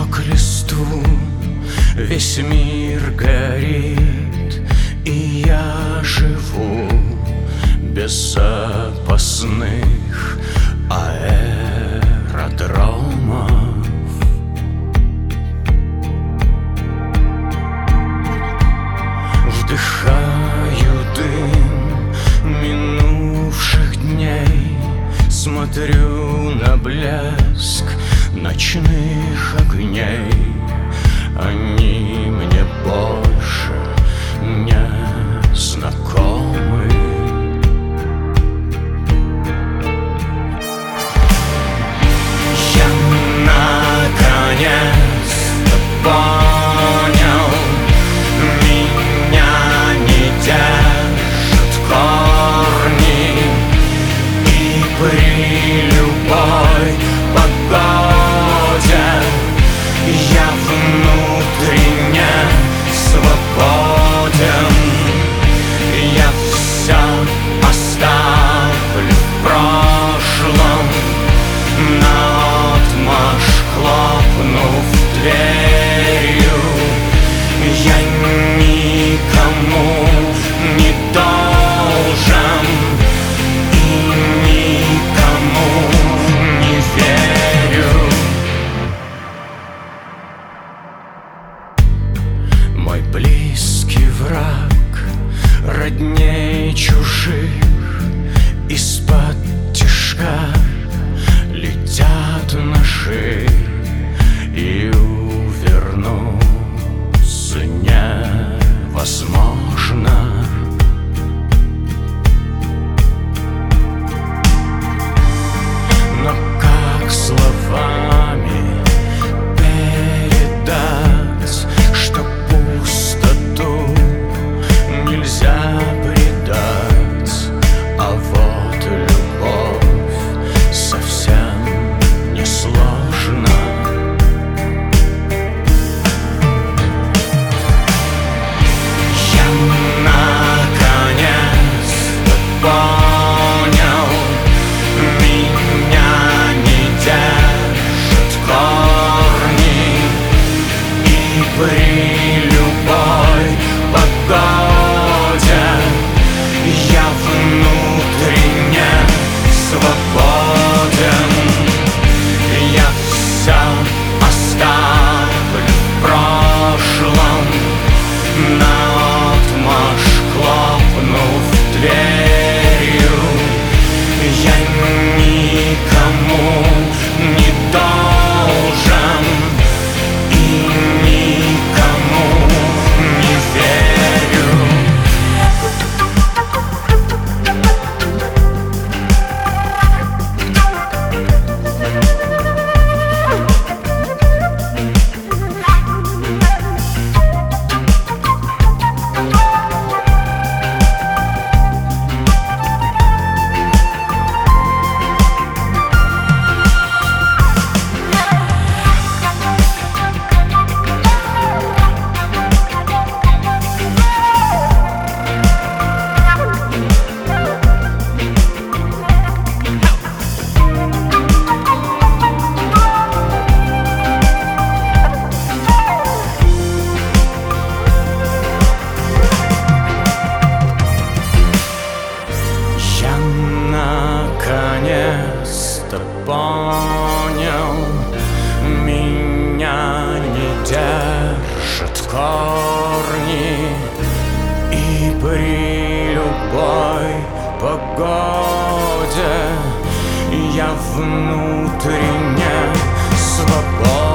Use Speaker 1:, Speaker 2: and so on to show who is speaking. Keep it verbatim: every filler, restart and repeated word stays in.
Speaker 1: к листу, весь мир горит, и я живу без запасных аэродромов. Вдыхаю дым минувших дней, смотрю на блеск ночных огней. Они мне больше не знакомы. Я наконец-то понял, меня не держат корни, и при любой погоде я внутренне свободен. Я все оставлю в прошлом, наотмашь хлопнув дверью. Я никому не должен и никому не верю. Мой близкий враг родней чужих, из-под тишка летят ножи, и увернуться невозможно. Но как словами передать, что пустоту нельзя предать, а вот любовь совсем не сложно. Я наконец-то понял, меня не держат корни, и при любой погоде я внутренне свободен. Я все оставлю в прошлом, наотмашь хлопнув дверью. Я никому не должен и никому не верю. Наконец-то понял, меня не держат корни, и при любой погоде я внутренне свободен.